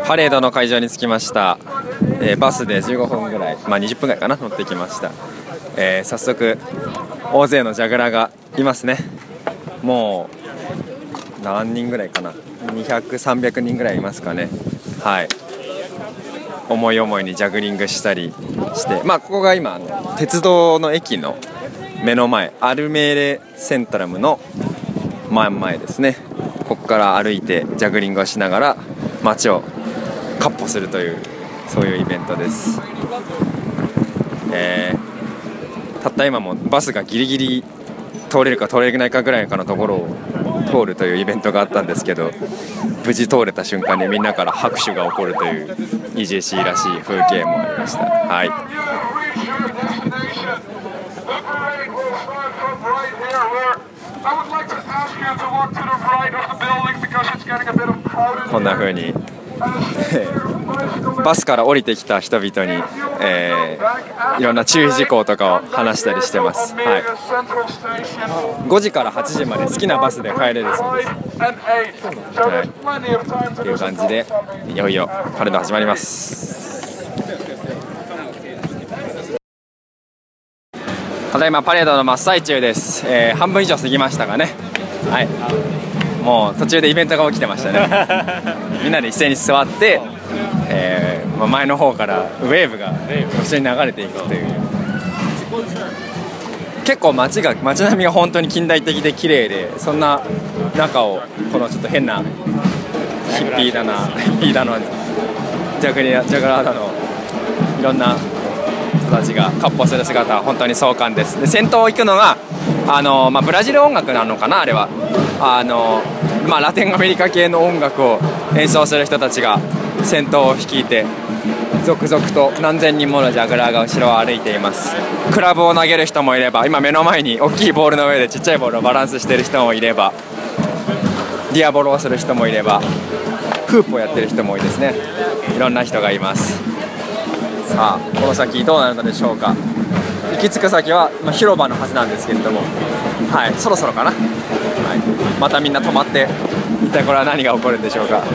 パレードの会場に着きました。バスで15分ぐらい、20分ぐらいかな、乗ってきました。早速大勢のジャグラーがいますね。もう何人ぐらいかな、200、300人ぐらいいますかね。はい、思い思いにジャグリングしたりして、ここが今鉄道の駅の目の前、アルメーレセントラムの真ん前ですね。ここから歩いてジャグリングをしながら街を闊歩するという、そういうイベントです。たった今もバスがギリギリ通れるか通れないかぐらいのところを通るというイベントがあったんですけど、無事通れた瞬間にみんなから拍手が起こるという EJC らしい風景もありました。はい、こんな風にバスから降りてきた人々に、いろんな注意事項とかを話したりしてます。はい、5時から8時まで好きなバスで帰れるそうです。はい、という感じでいよいよパレード始まります。ただいまパレードの真っ最中です。半分以上過ぎましたかね。はい、もう途中でイベントが起きてましたね。みんなで一斉に座って、前の方からウェーブが後ろに流れていくという、結構街並みが本当に近代的で綺麗で、そんな中をこのちょっと変なヒッピーだのジャグラーだのいろんな人たちが闊歩する姿は本当に壮観です。で、先頭を行くのがブラジル音楽なのかな、あれはラテンアメリカ系の音楽を演奏する人たちが先頭を率いて続々と何千人ものジャグラーが後ろを歩いています。クラブを投げる人もいれば、今目の前に大きいボールの上でちっちゃいボールをバランスしている人もいれば、ディアボロをする人もいれば、フープをやってる人も多いですね。いろんな人がいます。さあ、この先どうなるのでしょうか。行き着く先は、広場のはずなんですけれども、はい、そろそろかな。はい、またみんな止まって、一体これは何が起こるんでしょうか。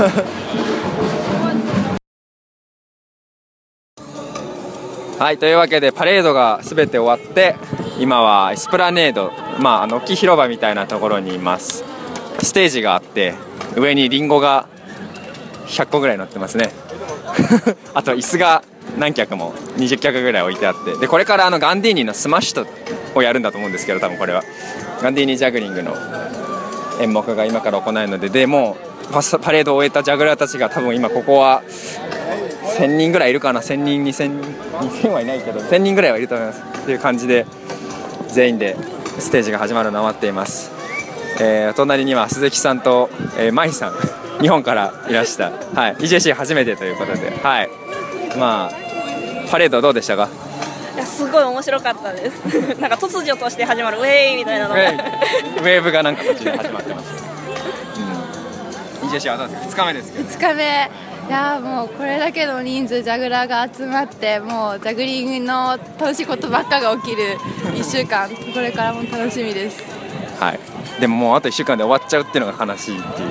はい、というわけでパレードが全て終わって、今はエスプラネード、大きい広場みたいなところにいます。ステージがあって、上にリンゴが100個ぐらい乗ってますね。あと椅子が何脚も20脚ぐらい置いてあって、でこれからガンディーニのスマッシュをやるんだと思うんですけど、多分これはガンディーニジャグリングの演目が今から行えるので、でもうパレードを終えたジャグラーたちが多分今ここは1000人ぐらいいるかな、1000人2000はいないけど1000人ぐらいはいると思いますっていう感じで、全員でステージが始まるのを待っています。お隣には鈴木さんと、舞さん、日本からいらした、はい、EJC 初めてということで、はい、パレードどうでしたか？ いや、すごい面白かったです。なんか突如として始まるウェイみたいなのがウェーブがなんか途中で始まってました。EJC はどうですか？2日目ですけど、 2日目、いやもうこれだけの人数ジャグラーが集まって、もうジャグリングの楽しいことばっかが起きる1週間、これからも楽しみです。 はい、でももうあと1週間で終わっちゃうっていうのが悲しいっていう、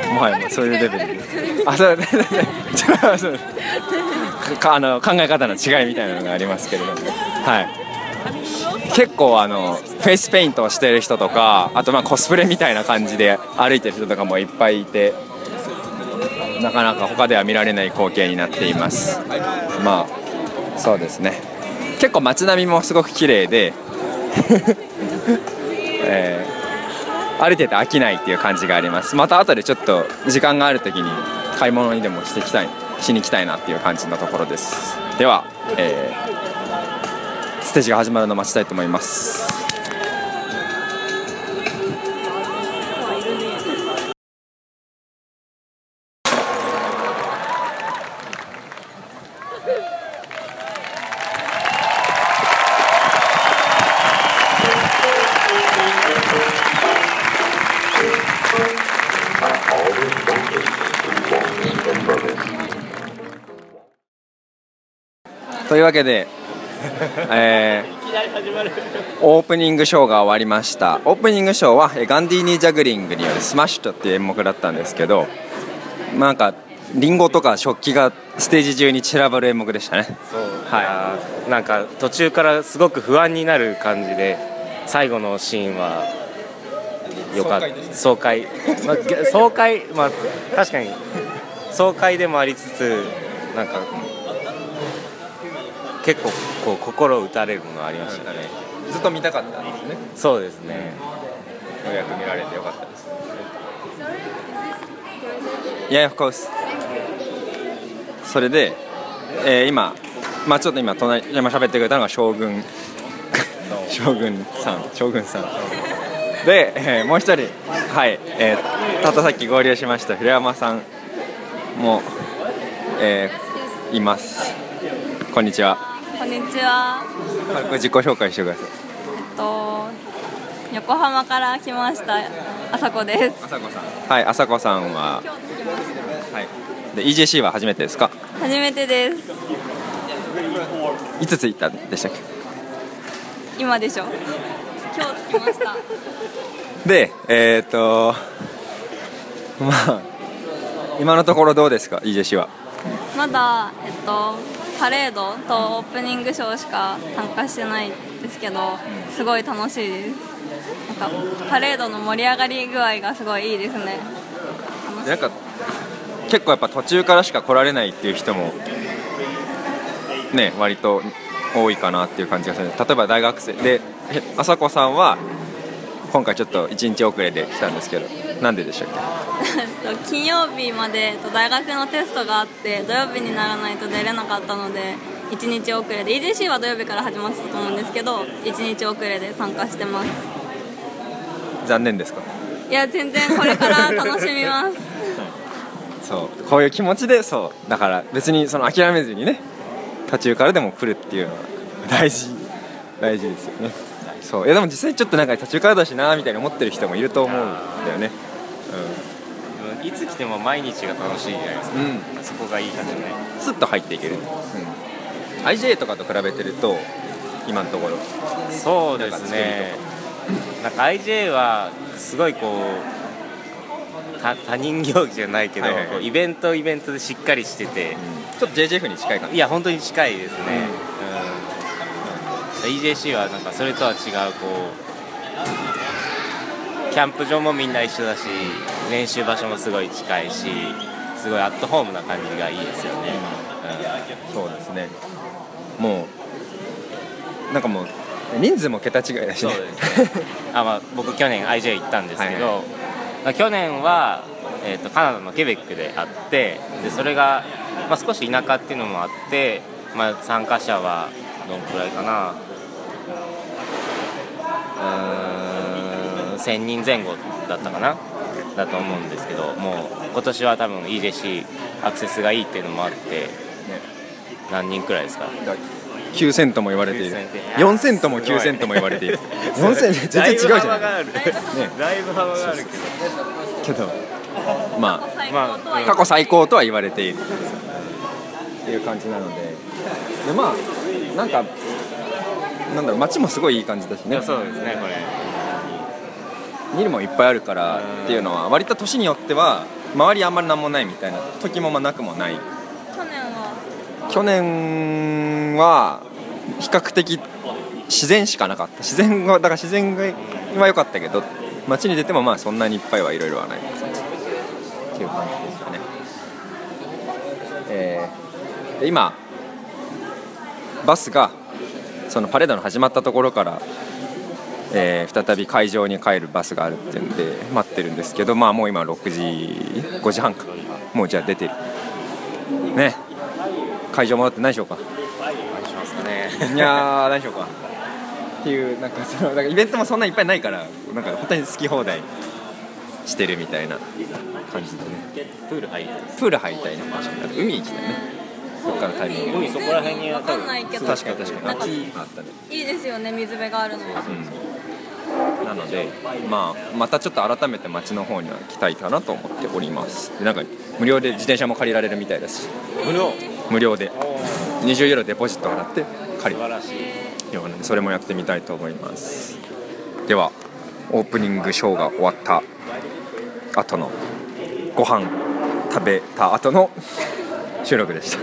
もはやそういうレベルです。そう考え方の違いみたいなのがありますけれども、はい、結構フェイスペイントをしている人とか、あとコスプレみたいな感じで歩いてる人とかもいっぱいいて、なかなか他では見られない光景になっています。そうですね、結構街並みもすごく綺麗で歩いてて飽きないっていう感じがあります。また後でちょっと時間がある時に買い物にでもしに行きたいなっていう感じのところです。では、ステージが始まるのを待ちたいと思います。というわけで、オープニングショーが終わりました。オープニングショーはガンディーニジャグリングによるスマッシュトっていう演目だったんですけど、 リンゴとか食器がステージ中に散らばる演目でしたね。 そう、はい、なんか途中からすごく不安になる感じで、最後のシーンはよかった。爽快、爽快、まあ確かに爽快でもありつつ、なんか結構こう心打たれるものがありましたね。 ずっと見たかったんですね。 そうですね。 ようやく見られてよかったです。Yeah, of course. それで、今、まあちょっと今喋ってくれたのが将軍さんで、もう一人、はい、たったさっき合流しました平山さんも、います。こんにちは。 こんにちは。 軽く自己紹介してください。 横浜から来ました朝子です。 朝子さん。はい、朝子さんは今日着きました。 はい。で EJC は初めてですか？ 初めてです。 いつ着いたんでしたっけ？ 今でしょ。今日着きました。 で、まあ今のところどうですか EJC は？ まだパレードとオープニングショーしか参加してないんですけど、すごい楽しいです。なんかパレードの盛り上がり具合がすごいいいですね。 なんか結構やっぱ途中からしか来られないっていう人もね割と多いかなっていう感じがする。例えば大学生で朝子さんは今回ちょっと1日遅れで来たんですけど、なんででしたっけ？ 金曜日まで大学のテストがあって土曜日にならないと出れなかったので1日遅れで、 EJC は土曜日から始まってたと思うんですけど1日遅れで参加してます。 残念ですか？ いや全然これから楽しみますそうこういう気持ちで、そうだから別にその諦めずにね途中からでも来るっていうのは大事ですよね。そういやでも実際ちょっとなんか途中からだしなみたいに思ってる人もいると思うんだよね。 いつ来ても毎日が楽しいじゃないですか、そこがいい感じね。 スッと入っていける、IJ とかと比べてると今のところそうですね。なんか IJ はすごいこう他人行儀じゃないけど、こうイベントでしっかりしてて、 ちょっと JJF に近いかな。 いや本当に近いですね、EJC はなんかそれとは違うこうキャンプ場もみんな一緒だし練習場所もすごい近いし、すごいアットホームな感じがいいですよね。 そうですね。もうなんかもう人数も桁違いだしね。そうですねまあ、僕去年 IJ 行ったんですけど、去年は、カナダのケベックであって、でそれが、まあ、少し田舎っていうのもあって、まあ、参加者はどんくらいかな、1000人前後だったかなだと思うんですけど、もう今年は多分 EJC アクセスがいいっていうのもあって、何人くらいですか ？9000とも言われている。4000とも9000とも言われている。4000全然違うじゃない。 だいぶ幅があるけどまあ過去最高とは言われているっていう感じなので、でまあなんかなんだろう、街もすごいいい感じだしね。 そうですね。これ見るもいっぱいあるからっていうのは割と年によっては周りあんまりなんもないみたいな時もまあなくもない。去年は比較的自然しかなかった。自然が良かったけど街に出てもまあそんなにいっぱいはいろいろはないっていう感じでしたね。で今バスがそのパレードの始まったところから、再び会場に帰るバスがあるっていうんで待ってるんですけど、まあもう今5時半か、もうじゃあ出てるね。会場戻って何しようか。 何しますかね。 いやー何しようかっていう、なんかなんかイベントもそんなにいっぱいないから、なんか本当に好き放題してるみたいな感じでね。 プール入りたいな。海行きたいね。どっかのタイミングで。 海そこら辺に分かんないけど確かになんか秋あったね。 いいですよね、水辺があるのは。 なので、またちょっと改めて街の方には来たいかなと思っております。でなんか無料で自転車も借りられるみたいだし、無料で20ユーロデポジット払って借りるようなので、それもやってみたいと思います。ではオープニングショーが終わった後のご飯食べた後の収録でした。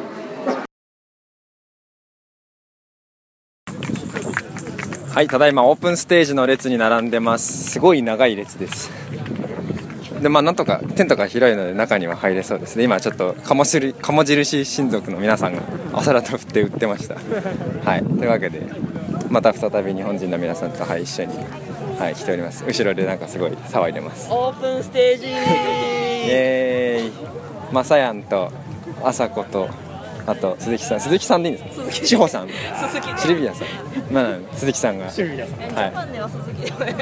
はい、ただいまオープンステージの列に並んでます。すごい長い列です。でなんとかテントが広いので中には入れそうですね。今ちょっと鴨印親族の皆さんがお皿と振って売ってました。はい、というわけでまた再び日本人の皆さんと、一緒に、来ております。後ろでなんかすごい騒いでます。 オープンステージイエーイ。まさやんとあさことあと鈴木さんでいいんですか？志保さん、シルビアさん、鈴木さんが、 シルビアさん、 はい、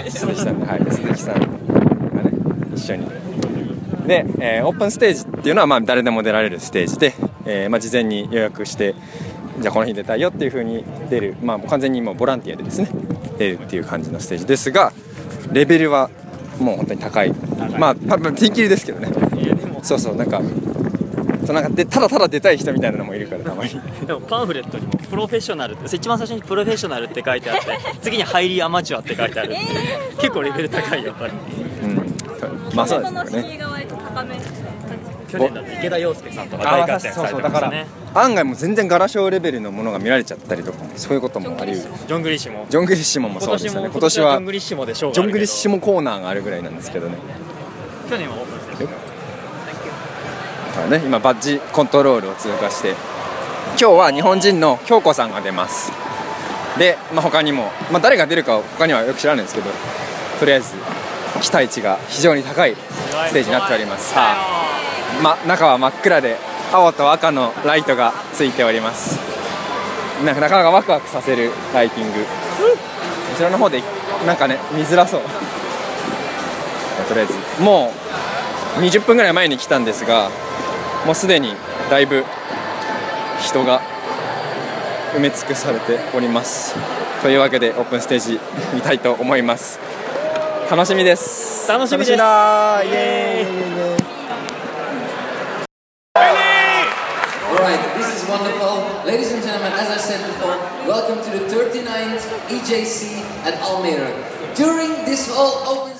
鈴木さんが、鈴木さんがね一緒にで、オープンステージっていうのは誰でも出られるステージで、事前に予約してじゃあこの日出たいよっていう風に出る、完全にもうボランティアでですね出るっていう感じのステージですが、レベルはもう本当に高い。多分ピンキリですけどね。そうなんかただただ出たい人みたいなのもいるからたまに。 でもパンフレットにもプロフェッショナルって一番最初にプロフェッショナルって書いてあって次にハイリーアマチュアって書いてある、結構レベル高いやっぱり。 そうですよね。 去年だって池田陽介さんとか大活躍されてましたね。 案外もう全然ガラショーレベルのものが見られちゃったりとかも、そういうこともあり得る。 ジョングリッシモもそうですよね。 今年はジョングリッシモでショーがあるけど、 ジョングリッシモコーナーがあるぐらいなんですけどね。 去年はオープンステージ今バッジコントロールを通過して、今日は日本人の京子さんが出ます。で、他にも、誰が出るか他にはよく知らないんですけど、とりあえず期待値が非常に高いステージになっております。さあ、中は真っ暗で青と赤のライトがついております。なかなかワクワクさせるライティング。後ろの方でなんかね見づらそう。とりあえずもう20分ぐらい前に来たんですが、もうすでにだいぶ人が埋め尽くされております。というわけでオープンステージ見たいと思います。楽しみです。 楽しみです。 だー。イエーイ。 Alright, this is wonderful. Ladies and gentlemen, as I said before, welcome to the 39th EJC at Almere. During this whole open